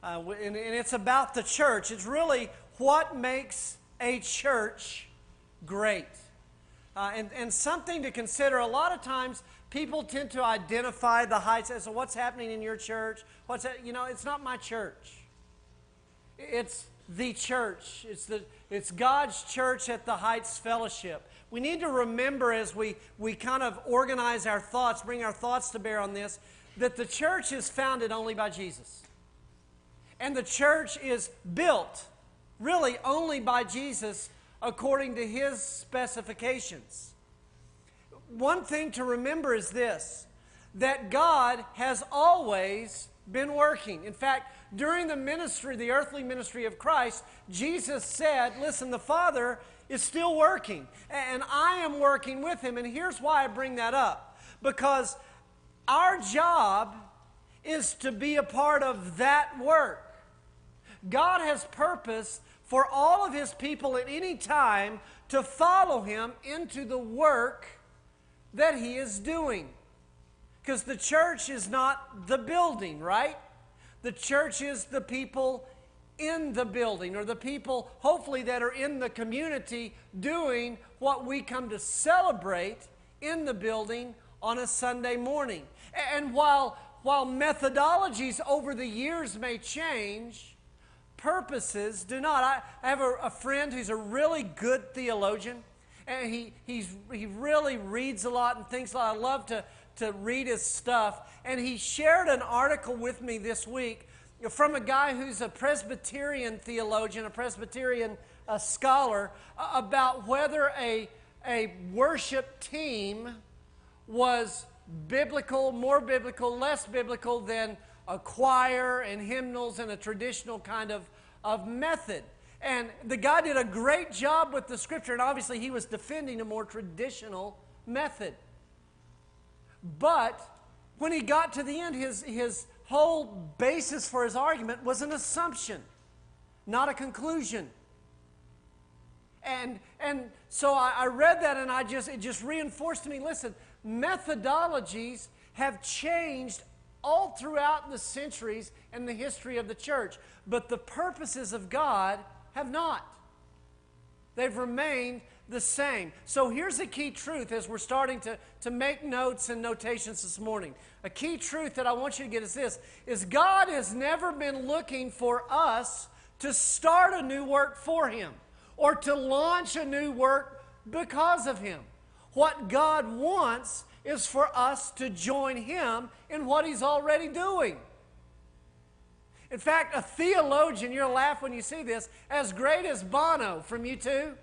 and it's about the church. It's really what makes a church great. And something to consider. A lot of times people tend to identify the heights as what's happening in your church. It's not my church. It's the church. It's God's church at the Heights Fellowship. We need to remember as we kind of organize our thoughts, bring our thoughts to bear on this, that the church is founded only by Jesus. And the church is built really only by Jesus according to His specifications. One thing to remember is this, that God has always been working. In fact, during the ministry, the earthly ministry of Christ, Jesus said, listen, the Father is still working, and I am working with Him. And here's why I bring that up. Because our job is to be a part of that work. God has purpose for all of His people at any time to follow Him into the work that He is doing. Because the church is not the building, right? The church is the people in the building, or the people, hopefully, that are in the community doing what we come to celebrate in the building on a Sunday morning. And while methodologies over the years may change, purposes do not. I have a friend who's a really good theologian, and he really reads a lot and thinks a lot. I love to read his stuff. And he shared an article with me this week from a guy who's a Presbyterian theologian, a Presbyterian scholar, about whether a worship team was biblical, more biblical, less biblical than a choir and hymnals and a traditional kind of method. And the guy did a great job with the Scripture, and obviously he was defending a more traditional method. But when he got to the end, his whole basis for his argument was an assumption, not a conclusion. And so I read that, and it just reinforced to me, listen, methodologies have changed all throughout the centuries and the history of the church, but the purposes of God have not. They've remained the same. So here's a key truth as we're starting to make notes and notations this morning. A key truth that I want you to get is this, is God has never been looking for us to start a new work for Him or to launch a new work because of Him. What God wants is for us to join Him in what He's already doing. In fact, a theologian, you'll laugh when you see this, as great as Bono from U2,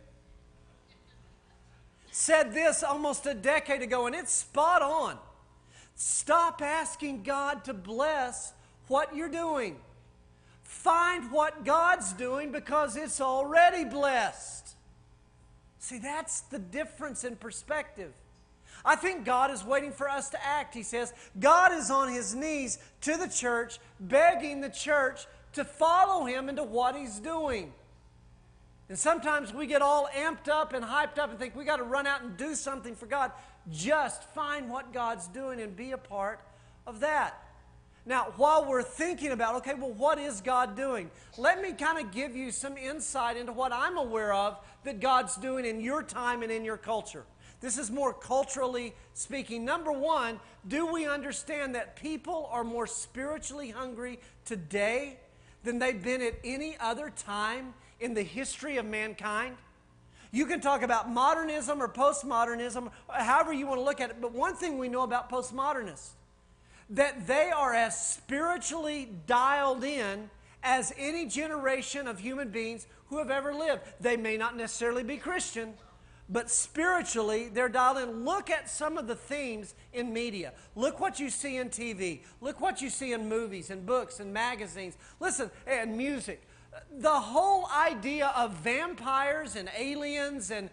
said this almost a decade ago, and it's spot on. Stop asking God to bless what you're doing. Find what God's doing because it's already blessed. See, that's the difference in perspective. I think God is waiting for us to act. He says, God is on His knees to the church, begging the church to follow Him into what He's doing. And sometimes we get all amped up and hyped up and think we got to run out and do something for God. Just find what God's doing and be a part of that. Now, while we're thinking about, okay, well, what is God doing? Let me kind of give you some insight into what I'm aware of that God's doing in your time and in your culture. This is more culturally speaking. Number one, do we understand that people are more spiritually hungry today than they've been at any other time in the history of mankind? You can talk about modernism or postmodernism, however you want to look at it, but one thing we know about postmodernists, that they are as spiritually dialed in as any generation of human beings who have ever lived. They may not necessarily be Christian, but spiritually, they're dialed in. Look at some of the themes in media. Look what you see in TV. Look what you see in movies and books and magazines. Listen, and music. The whole idea of vampires and aliens and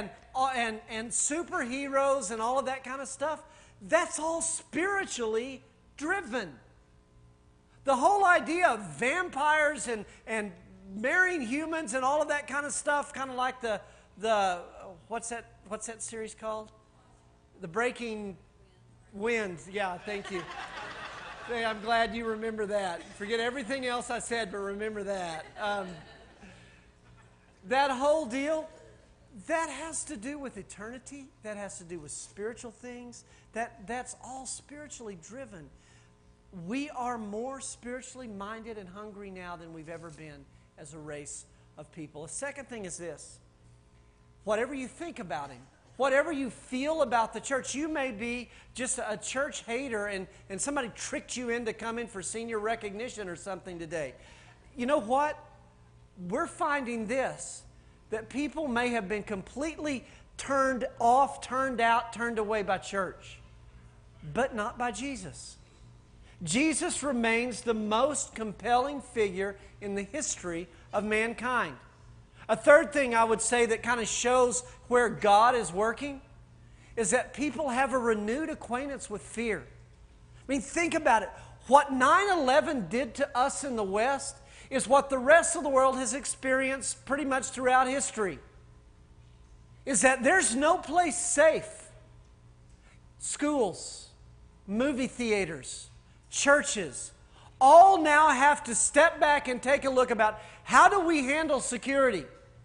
superheroes and all of that kind of stuff, that's all spiritually driven. The whole idea of vampires and marrying humans and all of that kind of stuff, kind of like the what's that series called? The Breaking Winds. Yeah, thank you. Hey, I'm glad you remember that. Forget everything else I said, but remember that. That whole deal, that has to do with eternity. That has to do with spiritual things. That's all spiritually driven. We are more spiritually minded and hungry now than we've ever been as a race of people. The second thing is this. Whatever you think about Him, whatever you feel about the church, you may be just a church hater and somebody tricked you into coming for senior recognition or something today. You know what? We're finding this, that people may have been completely turned off, turned out, turned away by church, but not by Jesus. Jesus remains the most compelling figure in the history of mankind. A third thing I would say that kind of shows where God is working is that people have a renewed acquaintance with fear. I mean, think about it. What 9/11 did to us in the West is what the rest of the world has experienced pretty much throughout history. Is that there's no place safe. Schools, movie theaters, churches, all now have to step back and take a look about how do we handle security?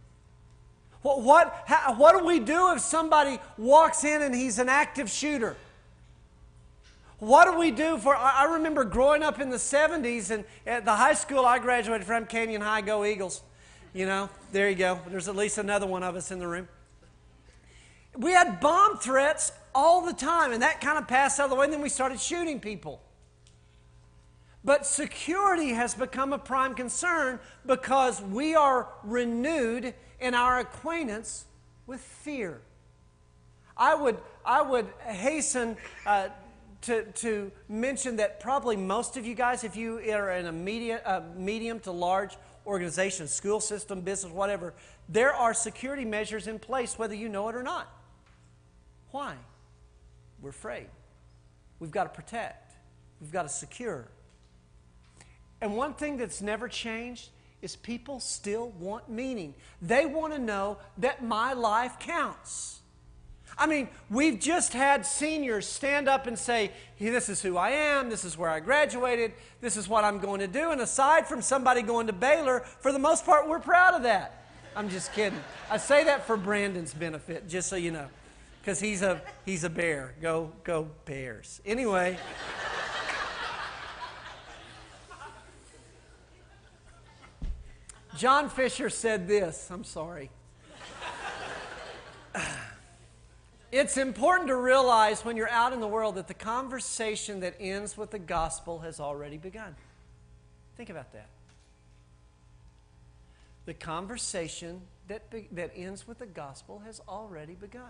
What do we do if somebody walks in and he's an active shooter? What do we do for... I remember growing up in the 70s, and at the high school I graduated from, Canyon High, go Eagles. You know, there you go. There's at least another one of us in the room. We had bomb threats all the time, and that kind of passed out of the way, and then we started shooting people. But security has become a prime concern because we are renewed in our acquaintance with fear. I would hasten to mention that probably most of you guys, if you are in a medium to large organization, school system, business, whatever, there are security measures in place whether you know it or not. Why? We're afraid. We've got to protect. We've got to secure. And one thing that's never changed is people still want meaning. They want to know that my life counts. I mean, we've just had seniors stand up and say, hey, this is who I am, this is where I graduated, this is what I'm going to do. And aside from somebody going to Baylor, for the most part, we're proud of that. I'm just kidding. I say that for Brandon's benefit, just so you know, because he's a bear. Go Bears. Anyway. John Fisher said this. I'm sorry. It's important to realize when you're out in the world that the conversation that ends with the gospel has already begun. Think about that. The conversation that ends with the gospel has already begun.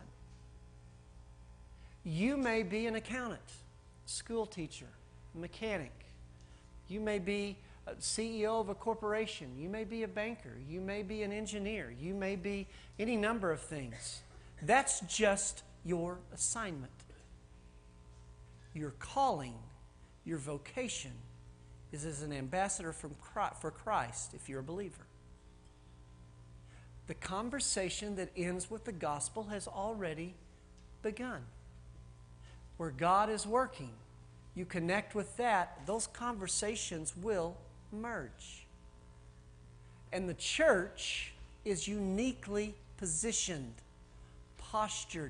You may be an accountant, school teacher, mechanic. You may be a CEO of a corporation. You may be a banker. You may be an engineer. You may be any number of things. That's just your assignment. Your calling, your vocation is as an ambassador for Christ if you're a believer. The conversation that ends with the gospel has already begun. Where God is working, you connect with that, those conversations will merge. And the church is uniquely positioned, postured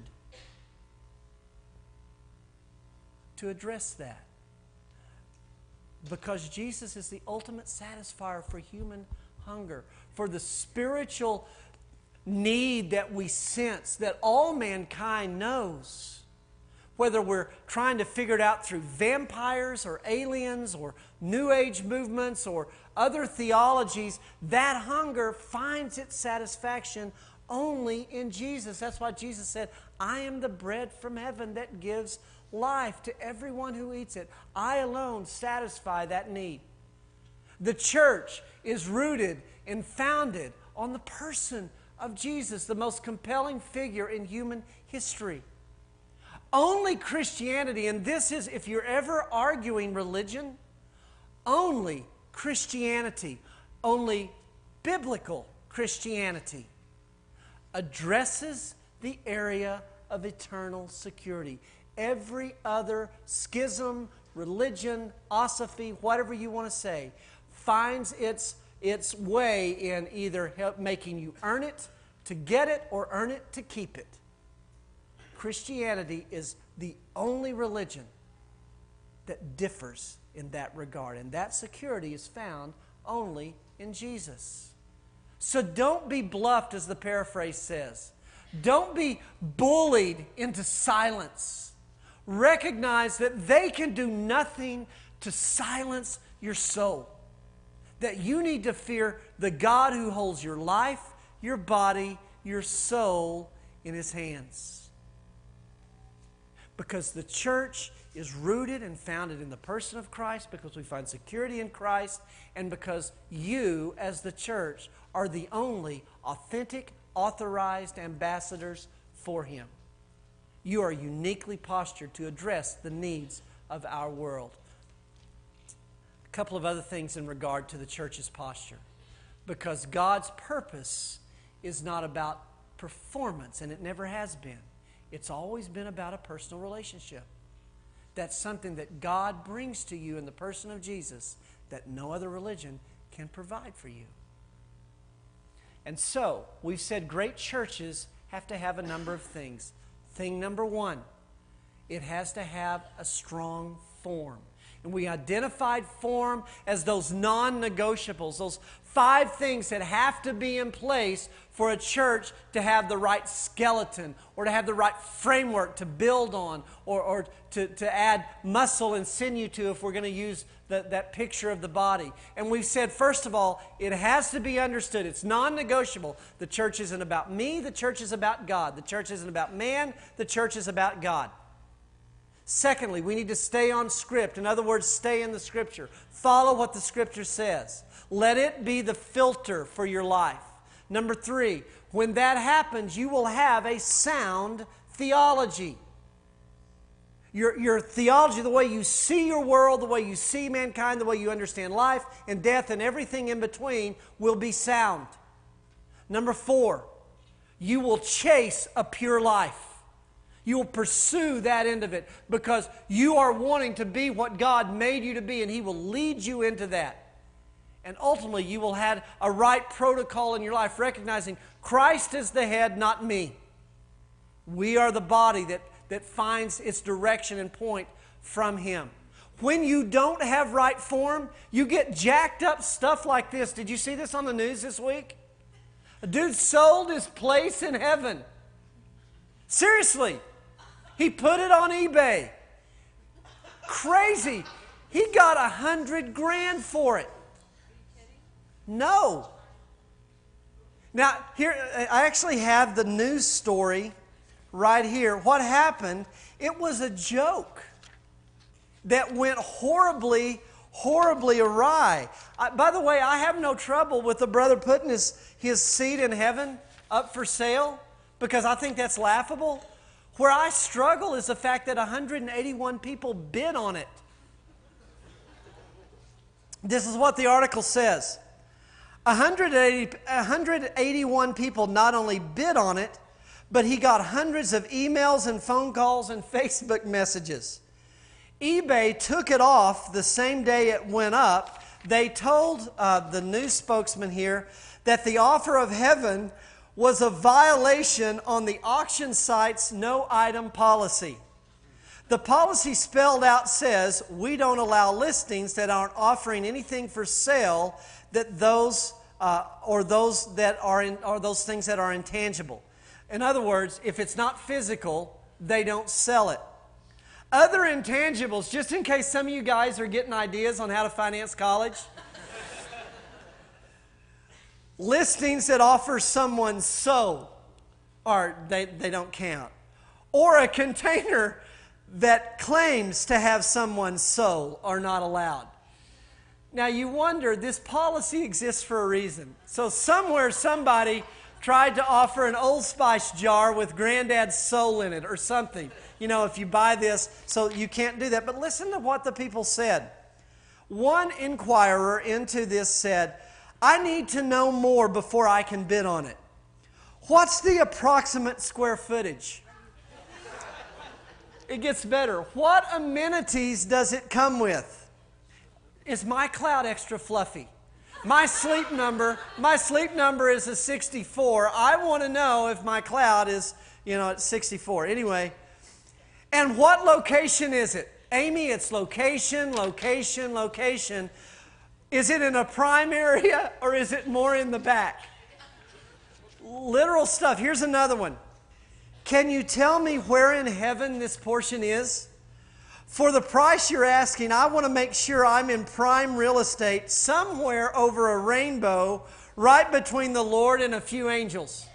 to address that. Because Jesus is the ultimate satisfier for human hunger, for the spiritual need that we sense, that all mankind knows. Whether we're trying to figure it out through vampires or aliens or New Age movements or other theologies, that hunger finds its satisfaction only in Jesus. That's why Jesus said, I am the bread from heaven that gives life to everyone who eats it. I alone satisfy that need. The church is rooted and founded on the person of Jesus, the most compelling figure in human history. Only Christianity, and this is, if you're ever arguing religion, only Christianity, only biblical Christianity addresses the area of eternal security. Every other schism, religion, osophy, whatever you want to say, finds its way in either making you earn it to get it or earn it to keep it. Christianity is the only religion that differs in that regard, and that security is found only in Jesus. So don't be bluffed, as the paraphrase says. Don't be bullied into silence. Recognize that they can do nothing to silence your soul. That you need to fear the God who holds your life, your body, your soul in His hands. Because the church is rooted and founded in the person of Christ, because we find security in Christ, and because you, as the church, are the only authentic, authorized ambassadors for Him. You are uniquely postured to address the needs of our world. A couple of other things in regard to the church's posture. Because God's purpose is not about performance, and it never has been. It's always been about a personal relationship. That's something that God brings to you in the person of Jesus that no other religion can provide for you. And so, we've said great churches have to have a number of things. Thing number one, it has to have a strong form. And we identified form as those non-negotiables, those 5 things that have to be in place for a church to have the right skeleton or to have the right framework to build on or to add muscle and sinew to, if we're going to use that picture of the body. And we've said, first of all, it has to be understood. It's non-negotiable. The church isn't about me. The church is about God. The church isn't about man. The church is about God. Secondly, we need to stay on script. In other words, stay in the Scripture. Follow what the Scripture says. Let it be the filter for your life. Number 3, when that happens, you will have a sound theology. Your theology, the way you see your world, the way you see mankind, the way you understand life and death and everything in between, will be sound. Number 4, you will chase a pure life. You will pursue that end of it because you are wanting to be what God made you to be, and He will lead you into that. And ultimately, you will have a right protocol in your life, recognizing Christ is the head, not me. We are the body that finds its direction and point from Him. When you don't have right form, you get jacked up stuff like this. Did you see this on the news this week? A dude sold his place in heaven. Seriously. He put it on eBay. Crazy. He got $100,000 for it. No. Now, here, I actually have the news story right here. What happened, it was a joke that went horribly awry. By the way, I have no trouble with the brother putting his seat in heaven up for sale because I think that's laughable. Where I struggle is the fact that 181 people bid on it. This is what the article says. 181 people not only bid on it, but he got hundreds of emails and phone calls and Facebook messages. eBay took it off the same day it went up. They told the news spokesman here that the offer of heaven was a violation on the auction site's no-item policy. The policy spelled out says, we don't allow listings that aren't offering anything for sale that those things that are intangible. In other words, if it's not physical, they don't sell it. Other intangibles, just in case some of you guys are getting ideas on how to finance college, listings that offer someone's soul, they don't count. Or a container that claims to have someone's soul are not allowed. Now you wonder, this policy exists for a reason. So somewhere somebody tried to offer an Old Spice jar with Granddad's soul in it or something. You know, if you buy this, so you can't do that. But listen to what the people said. One inquirer into this said, I need to know more before I can bid on it. What's the approximate square footage? It gets better. What amenities does it come with? Is my cloud extra fluffy? My sleep number is a 64. I want to know if my cloud is, at 64. Anyway, and what location is it? Amy, it's location, location, location. Is it in a prime area or is it more in the back? Literal stuff. Here's another one. Can you tell me where in heaven this portion is? For the price you're asking, I want to make sure I'm in prime real estate somewhere over a rainbow right between the Lord and a few angels.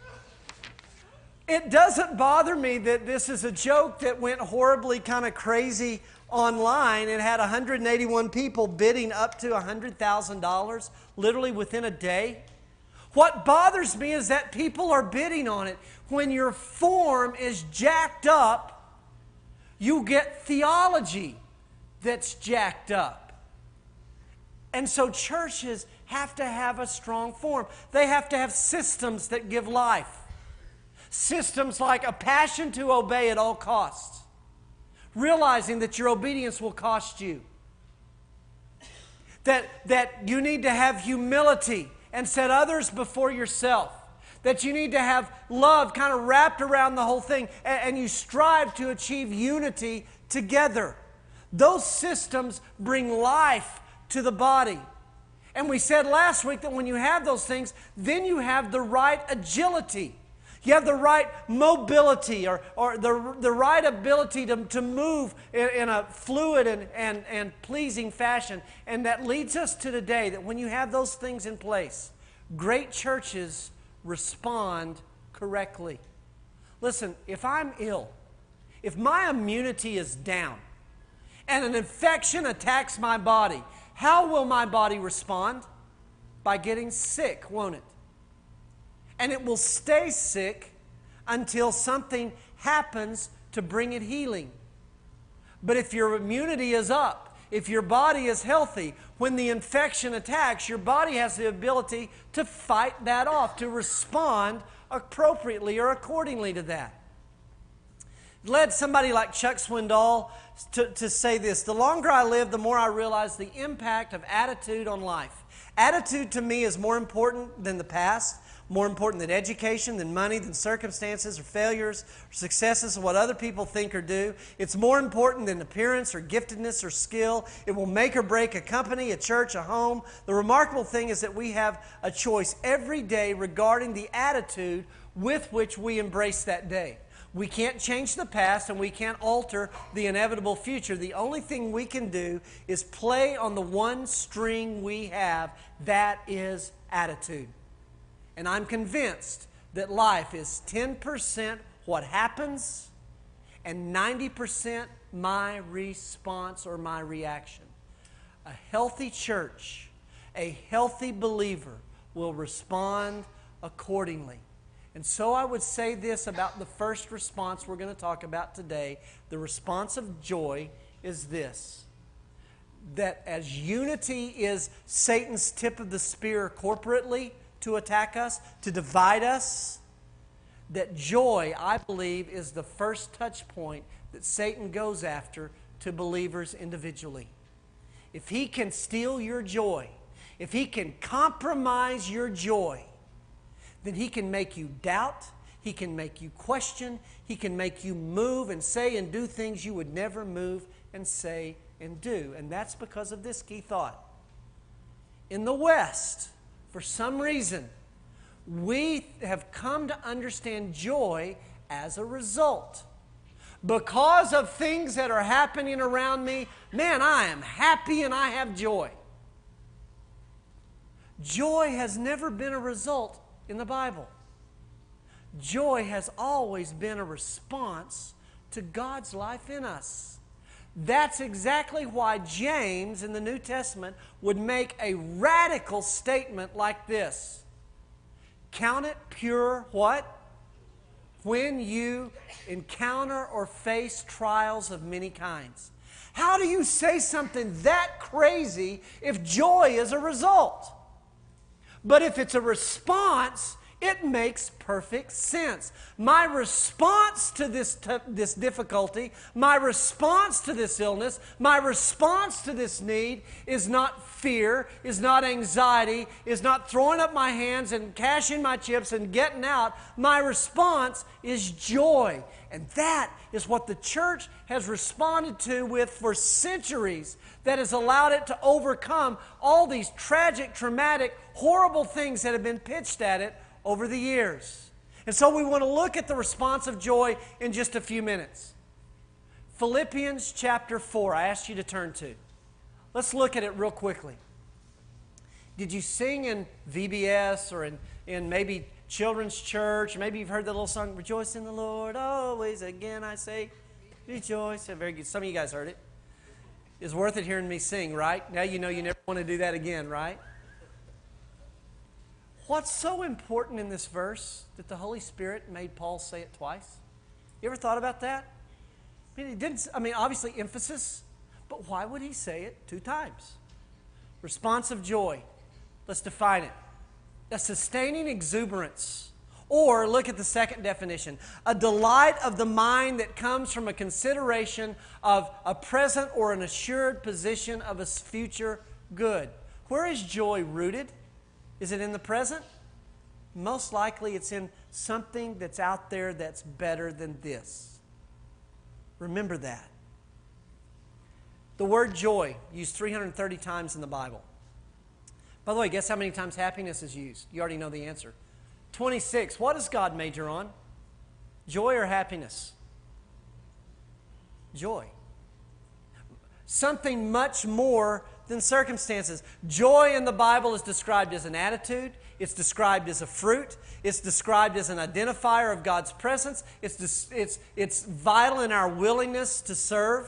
It doesn't bother me that this is a joke that went horribly kind of crazy online. It had 181 people bidding up to $100,000 literally within a day. What bothers me is that people are bidding on it. When your form is jacked up, you get theology that's jacked up. And so churches have to have a strong form. They have to have systems that give life. Systems like a passion to obey at all costs. Realizing that your obedience will cost you. That you need to have humility and set others before yourself. That you need to have love kind of wrapped around the whole thing. And you strive to achieve unity together. Those systems bring life to the body. And we said last week that when you have those things, then you have the right agility. You have the right mobility or the right ability to move in a fluid and pleasing fashion. And that leads us to today that when you have those things in place, great churches respond correctly. Listen, if I'm ill, if my immunity is down and an infection attacks my body, how will my body respond? By getting sick, won't it? And it will stay sick until something happens to bring it healing. But if your immunity is up, if your body is healthy, when the infection attacks, your body has the ability to fight that off, to respond appropriately or accordingly to that. It led somebody like Chuck Swindoll to say this: the longer I live, the more I realize the impact of attitude on life. Attitude to me is more important than the past, more important than education, than money, than circumstances or failures or successes or what other people think or do. It's more important than appearance or giftedness or skill. It will make or break a company, a church, a home. The remarkable thing is that we have a choice every day regarding the attitude with which we embrace that day. We can't change the past and we can't alter the inevitable future. The only thing we can do is play on the one string we have, that is attitude. And I'm convinced that life is 10% what happens and 90% my response or my reaction. A healthy church, a healthy believer will respond accordingly. And so I would say this about the first response we're going to talk about today. The response of joy is this: that as unity is Satan's tip of the spear corporately to attack us, to divide us, that joy, I believe, is the first touch point that Satan goes after to believers individually. If he can steal your joy, if he can compromise your joy, then he can make you doubt, he can make you question, he can make you move and say and do things you would never move and say and do. And that's because of this key thought. In the West, for some reason, we have come to understand joy as a result. Because of things that are happening around me, man, I am happy and I have joy. Joy has never been a result in the Bible. Joy has always been a response to God's life in us. That's exactly why James in the New Testament would make a radical statement like this: count it pure what? When you encounter or face trials of many kinds. How do you say something that crazy if joy is a result? But if it's a response, It makes perfect sense. My response to this difficulty, my response to this illness, my response to this need is not fear, is not anxiety, is not throwing up my hands and cashing my chips and getting out. My response is joy. And that is what the church has responded to with for centuries, that has allowed it to overcome all these tragic, traumatic, horrible things that have been pitched at it over the years. And so we want to look at the response of joy in just a few minutes. Philippians chapter 4, I asked you to turn to. Let's look at it real quickly. Did you sing in VBS or in maybe children's church? Or maybe you've heard the little song, Rejoice in the Lord, always again I say, rejoice. Very good. Some of you guys heard it. It's worth it hearing me sing, right? Now you know you never want to do that again, right? What's so important in this verse that the Holy Spirit made Paul say it twice? You ever thought about that? Obviously emphasis, but why would he say it 2 times? Response of joy. Let's define it. A sustaining exuberance. Or, look at the second definition, a delight of the mind that comes from a consideration of a present or an assured position of a future good. Where is joy rooted? Is it in the present? Most likely it's in something that's out there that's better than this. Remember that. The word joy, used 330 times in the Bible. By the way, guess how many times happiness is used? You already know the answer. 26. What does God major on? Joy or happiness? Joy. Something much more than circumstances. Joy in the Bible is described as an attitude. It's described as a fruit. It's described as an identifier of God's presence. It's vital in our willingness to serve.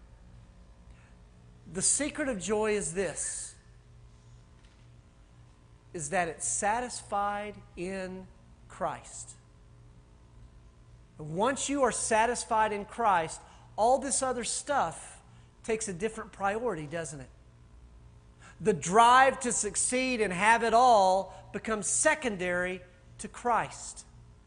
The secret of joy is this, is that it's satisfied in Christ. Once you are satisfied in Christ, all this other stuff takes a different priority, doesn't it? The drive to succeed and have it all becomes secondary to Christ.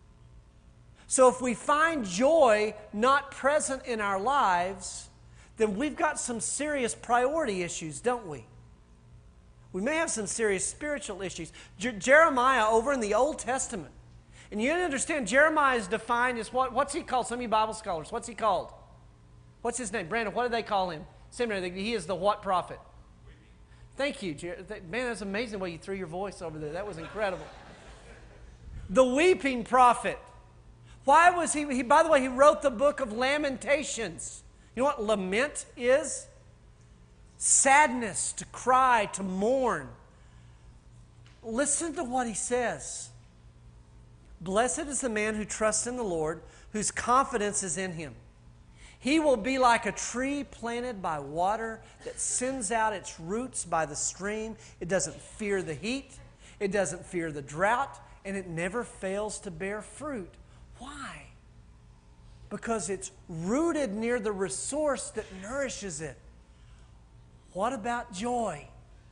So if we find joy not present in our lives, then we've got some serious priority issues, don't we? We may have some serious spiritual issues. Jeremiah over in the Old Testament, and you understand Jeremiah is defined as what's he called? Some of you Bible scholars, what's he called? What's his name? Brandon, what do they call him? Seminary, he is the what prophet? Thank you, man, that's amazing the way you threw your voice over there. That was incredible. The weeping prophet. Why was he, by the way, he wrote the book of Lamentations. You know what lament is? Sadness, to cry, to mourn. Listen to what he says. Blessed is the man who trusts in the Lord, whose confidence is in Him. He will be like a tree planted by water that sends out its roots by the stream. It doesn't fear the heat. It doesn't fear the drought. And it never fails to bear fruit. Why? Because it's rooted near the resource that nourishes it. What about joy?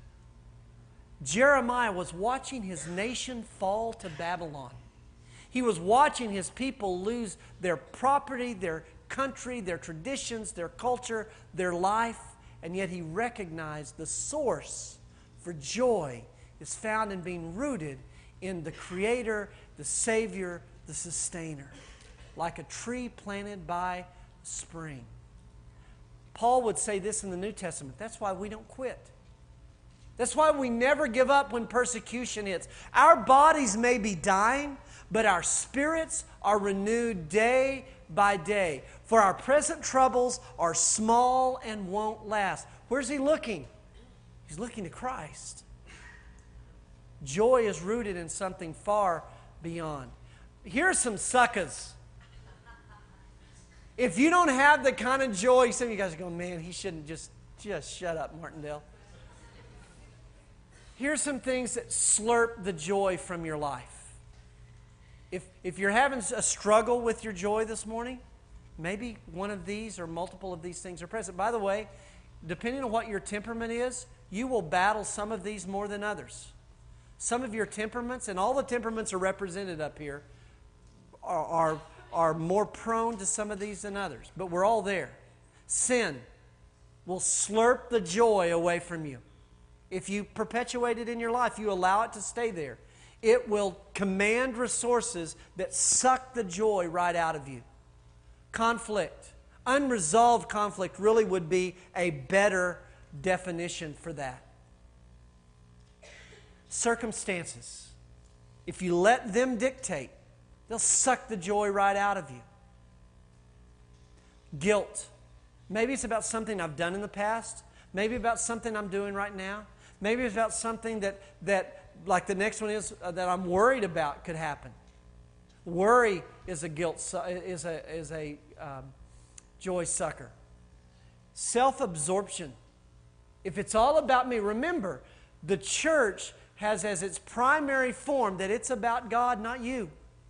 Jeremiah was watching his nation fall to Babylon. He was watching his people lose their property, their country, their traditions, their culture, their life, and yet he recognized the source for joy is found in being rooted in the Creator, the Savior, the Sustainer, like a tree planted by spring. Paul would say this in the New Testament. That's why we don't quit. That's why we never give up when persecution hits. Our bodies may be dying, but our spirits are renewed day by day. For our present troubles are small and won't last. Where's he looking? He's looking to Christ. Joy is rooted in something far beyond. Here's some suckers. If you don't have the kind of joy, some of you guys are going, man, he shouldn't just shut up, Martindale. Here's some things that slurp the joy from your life. If you're having a struggle with your joy this morning, maybe one of these or multiple of these things are present. By the way, depending on what your temperament is, you will battle some of these more than others. Some of your temperaments, and all the temperaments are represented up here, are more prone to some of these than others. But we're all there. Sin will slurp the joy away from you. If you perpetuate it in your life, you allow it to stay there, it will command resources that suck the joy right out of you. Conflict. Unresolved conflict really would be a better definition for that. Circumstances. If you let them dictate, they'll suck the joy right out of you. Guilt. Maybe it's about something I've done in the past. Maybe about something I'm doing right now. Maybe it's about something that like the next one is, that I'm worried about could happen. Worry is a joy sucker. Self-absorption. If it's all about me, remember, the church has as its primary form that it's about God, not you.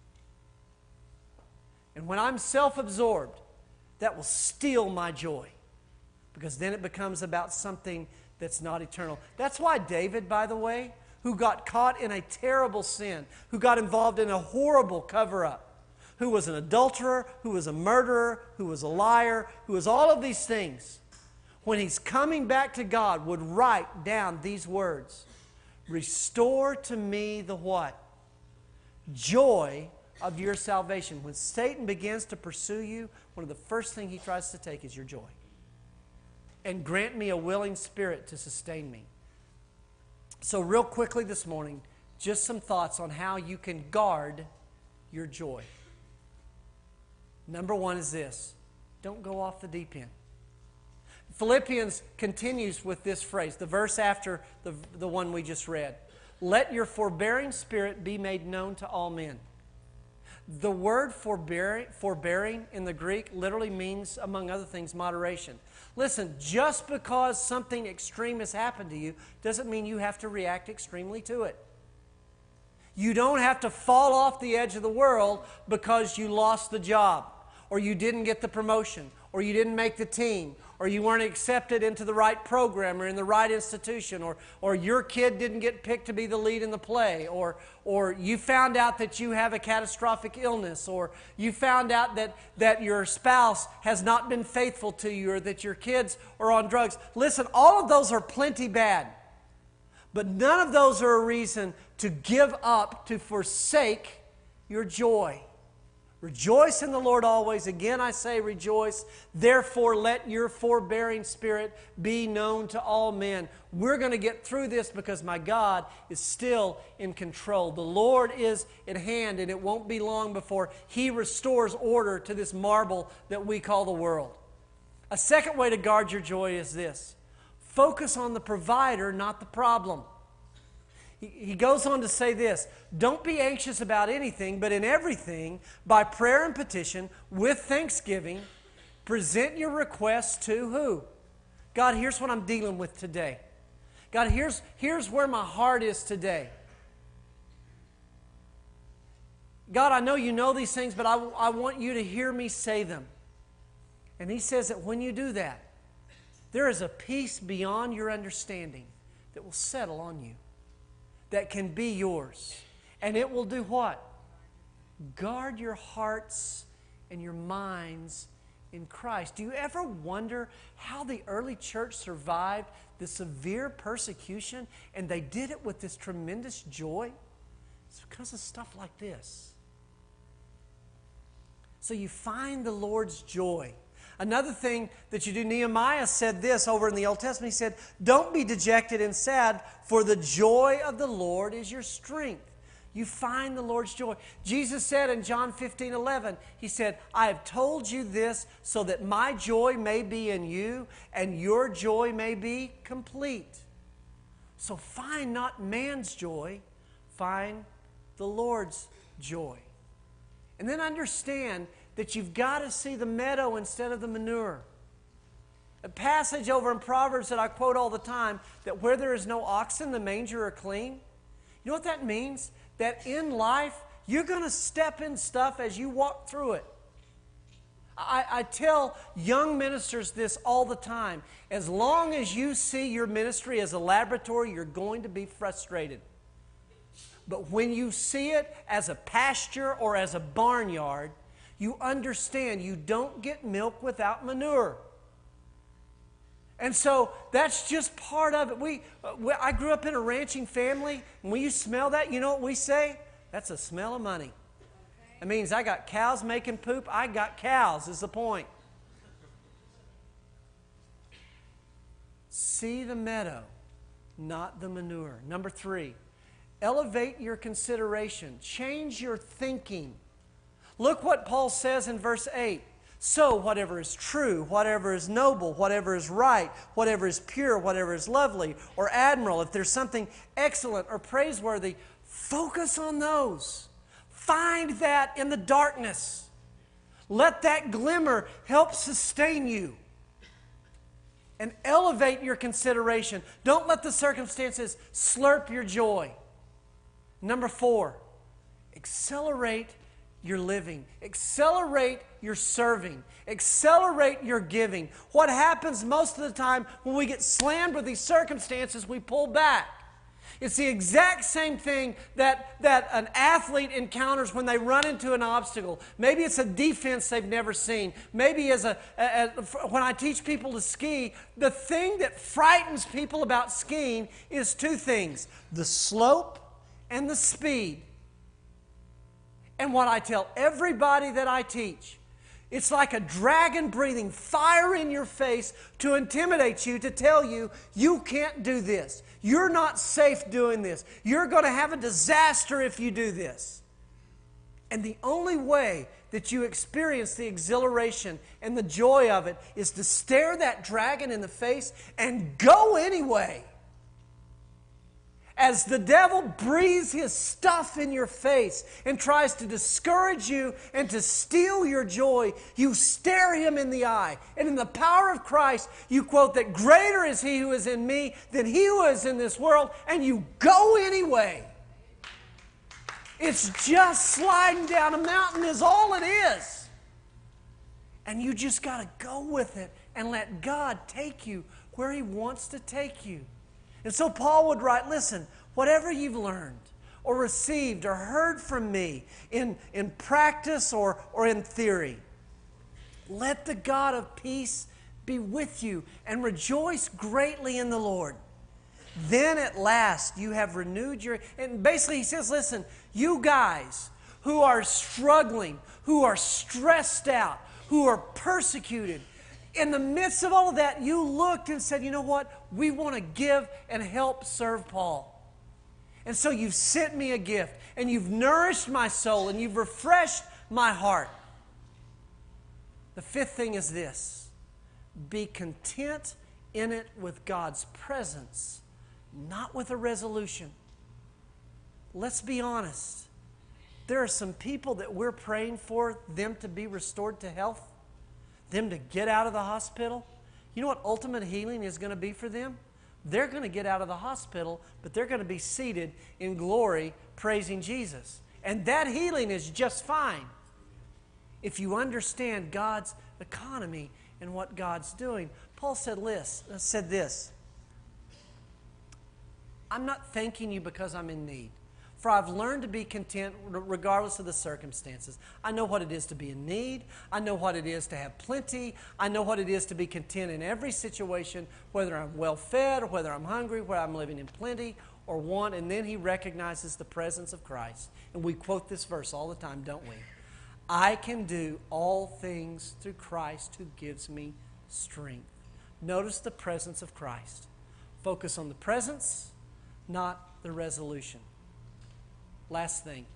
And when I'm self-absorbed, that will steal my joy, because then it becomes about something that's not eternal. That's why David, by the way, who got caught in a terrible sin, who got involved in a horrible cover-up, who was an adulterer, who was a murderer, who was a liar, who was all of these things, when he's coming back to God, would write down these words: restore to me the what? Joy of your salvation. When Satan begins to pursue you, one of the first things he tries to take is your joy. And grant me a willing spirit to sustain me. So real quickly this morning, just some thoughts on how you can guard your joy. Number one is this: don't go off the deep end. Philippians continues with this phrase, the verse after the one we just read. Let your forbearing spirit be made known to all men. The word forbearing in the Greek literally means, among other things, moderation. Listen, just because something extreme has happened to you doesn't mean you have to react extremely to it. You don't have to fall off the edge of the world because you lost the job, or you didn't get the promotion, or you didn't make the team, or you weren't accepted into the right program or in the right institution, or your kid didn't get picked to be the lead in the play, or you found out that you have a catastrophic illness, or you found out that your spouse has not been faithful to you, or that your kids are on drugs. Listen, all of those are plenty bad. But none of those are a reason to give up, to forsake your joy. Rejoice in the Lord always. Again, I say rejoice. Therefore, let your forbearing spirit be known to all men. We're going to get through this because my God is still in control. The Lord is at hand, and it won't be long before He restores order to this marble that we call the world. A second way to guard your joy is this: focus on the provider, not the problem. He goes on to say this: don't be anxious about anything, but in everything, by prayer and petition, with thanksgiving, present your requests to who? God, here's what I'm dealing with today. God, here's where my heart is today. God, I know you know these things, but I want you to hear me say them. And He says that when you do that, there is a peace beyond your understanding that will settle on you, that can be yours. And it will do what? Guard your hearts and your minds in Christ. Do you ever wonder how the early church survived the severe persecution, and they did it with this tremendous joy? It's because of stuff like this. So you find the Lord's joy. Another thing that you do, Nehemiah said this over in the Old Testament. He said, don't be dejected and sad, for the joy of the Lord is your strength. You find the Lord's joy. Jesus said in John 15:11, He said, I have told you this so that my joy may be in you and your joy may be complete. So find not man's joy, find the Lord's joy. And then understand that you've got to see the meadow instead of the manure. A passage over in Proverbs that I quote all the time, that where there is no oxen, the manger are clean. You know what that means? That in life, you're going to step in stuff as you walk through it. I tell young ministers this all the time. As long as you see your ministry as a laboratory, you're going to be frustrated. But when you see it as a pasture or as a barnyard, you understand you don't get milk without manure. And so that's just part of it. I grew up in a ranching family, and when you smell that, you know what we say? That's a smell of money. It means I got cows making poop. I got cows is the point. See the meadow, not the manure. Number 3, elevate your consideration. Change your thinking. Look what Paul says in verse 8. So whatever is true, whatever is noble, whatever is right, whatever is pure, whatever is lovely or admirable, if there's something excellent or praiseworthy, focus on those. Find that in the darkness. Let that glimmer help sustain you. And elevate your consideration. Don't let the circumstances slurp your joy. Number 4, accelerate your living. Accelerate your serving. Accelerate your giving. What happens most of the time when we get slammed with these circumstances, we pull back. It's the exact same thing that an athlete encounters when they run into an obstacle. Maybe it's a defense they've never seen. Maybe when I teach people to ski, the thing that frightens people about skiing is 2 things: the slope and the speed. And what I tell everybody that I teach, it's like a dragon breathing fire in your face to intimidate you, to tell you, you can't do this. You're not safe doing this. You're going to have a disaster if you do this. And the only way that you experience the exhilaration and the joy of it is to stare that dragon in the face and go anyway. As the devil breathes his stuff in your face and tries to discourage you and to steal your joy, you stare him in the eye. And in the power of Christ, you quote that greater is He who is in me than he who is in this world, and you go anyway. It's just sliding down a mountain is all it is. And you just got to go with it and let God take you where He wants to take you. And so Paul would write, listen, whatever you've learned or received or heard from me in practice or in theory, let the God of peace be with you and rejoice greatly in the Lord. Then at last you have renewed your... And basically he says, listen, you guys who are struggling, who are stressed out, who are persecuted, in the midst of all of that, you looked and said, you know what? We want to give and help serve Paul. And so you've sent me a gift, and you've nourished my soul, and you've refreshed my heart. The 5th thing is this: be content in it with God's presence, not with a resolution. Let's be honest. There are some people that we're praying for them to be restored to health, them to get out of the hospital. You know what ultimate healing is going to be for them? They're going to get out of the hospital, but they're going to be seated in glory praising Jesus. And that healing is just fine if you understand God's economy and what God's doing. Paul said this: I'm not thanking you because I'm in need, for I've learned to be content regardless of the circumstances. I know what it is to be in need. I know what it is to have plenty. I know what it is to be content in every situation, whether I'm well-fed or whether I'm hungry, whether I'm living in plenty or want. And then he recognizes the presence of Christ. And we quote this verse all the time, don't we? I can do all things through Christ who gives me strength. Notice the presence of Christ. Focus on the presence, not the resolution. Last thing.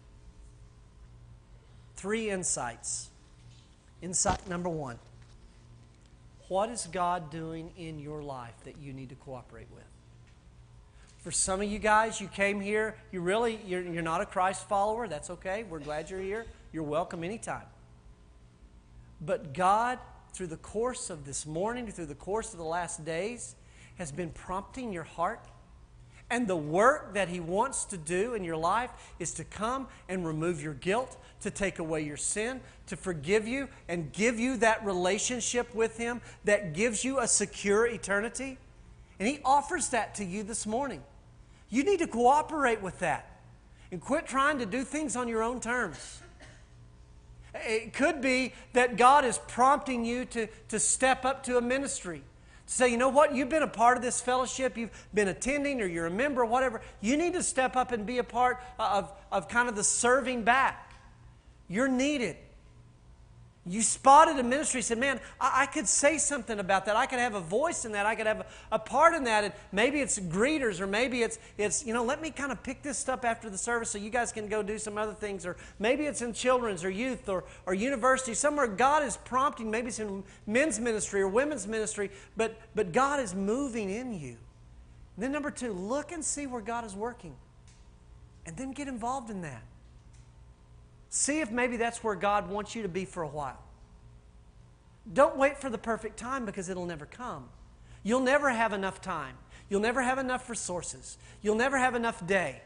3 insights. Insight number 1. What is God doing in your life that you need to cooperate with? For some of you guys, you came here, you're not a Christ follower. That's okay. We're glad you're here. You're welcome anytime. But God, through the course of this morning, through the course of the last days, has been prompting your heart. And the work that He wants to do in your life is to come and remove your guilt, to take away your sin, to forgive you and give you that relationship with Him that gives you a secure eternity. And He offers that to you this morning. You need to cooperate with that. And quit trying to do things on your own terms. It could be that God is prompting you to step up to a ministry. To say, you know what, you've been a part of this fellowship, you've been attending, or you're a member, whatever. You need to step up and be a part of kind of the serving back. You're needed. You spotted a ministry, said, man, I could say something about that. I could have a voice in that. I could have a part in that. And maybe it's greeters, or maybe it's let me kind of pick this stuff after the service so you guys can go do some other things. Or maybe it's in children's or youth or university. Somewhere God is prompting. Maybe it's in men's ministry or women's ministry. But God is moving in you. And then number 2, look and see where God is working. And then get involved in that. See if maybe that's where God wants you to be for a while. Don't wait for the perfect time, because it'll never come. You'll never have enough time. You'll never have enough resources. You'll never have enough day.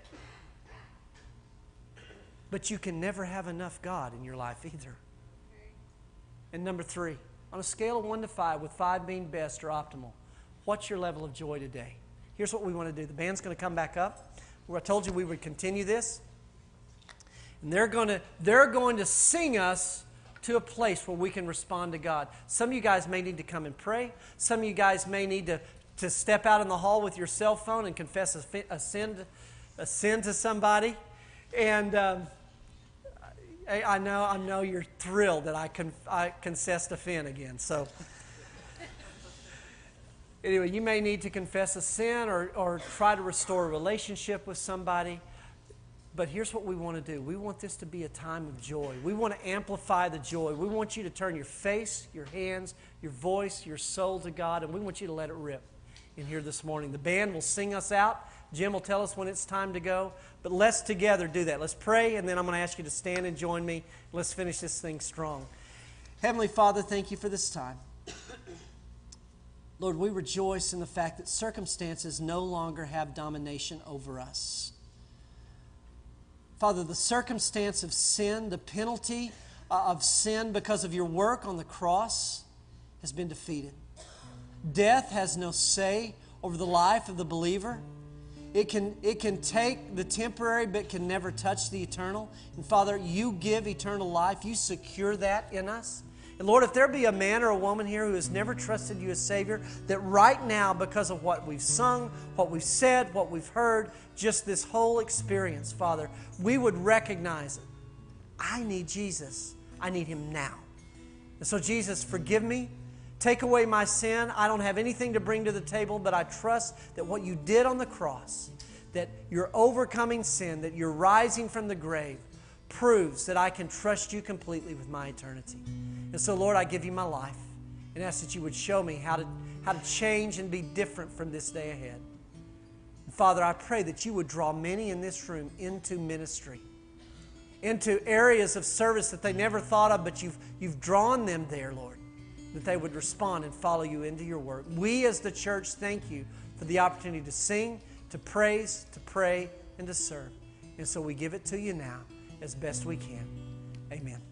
But you can never have enough God in your life either. And number 3, on a scale of 1 to 5, with 5 being best or optimal, what's your level of joy today? Here's what we want to do. The band's going to come back up. I told you we would continue this. And they're going to sing us to a place where we can respond to God. Some of you guys may need to come and pray. Some of you guys may need to step out in the hall with your cell phone and confess a sin to somebody. And I know you're thrilled that I confessed a fin again. So anyway, you may need to confess a sin or try to restore a relationship with somebody. But here's what we want to do. We want this to be a time of joy. We want to amplify the joy. We want you to turn your face, your hands, your voice, your soul to God, and we want you to let it rip in here this morning. The band will sing us out. Jim will tell us when it's time to go. But let's together do that. Let's pray, and then I'm going to ask you to stand and join me. Let's finish this thing strong. Heavenly Father, thank you for this time. Lord, we rejoice in the fact that circumstances no longer have domination over us. Father, the circumstance of sin, the penalty of sin because of your work on the cross has been defeated. Death has no say over the life of the believer. It can take the temporary but can never touch the eternal. And Father, you give eternal life. You secure that in us. And Lord, if there be a man or a woman here who has never trusted you as Savior, that right now, because of what we've sung, what we've said, what we've heard, just this whole experience, Father, we would recognize it. I need Jesus. I need Him now. And so, Jesus, forgive me. Take away my sin. I don't have anything to bring to the table, but I trust that what you did on the cross, that you're overcoming sin, that you're rising from the grave, proves that I can trust you completely with my eternity. And so, Lord, I give you my life and ask that you would show me how to change and be different from this day ahead. And Father, I pray that you would draw many in this room into ministry, into areas of service that they never thought of, but you've drawn them there, Lord, that they would respond and follow you into your work. We as the church thank you for the opportunity to sing, to praise, to pray, and to serve. And so we give it to you now as best we can. Amen.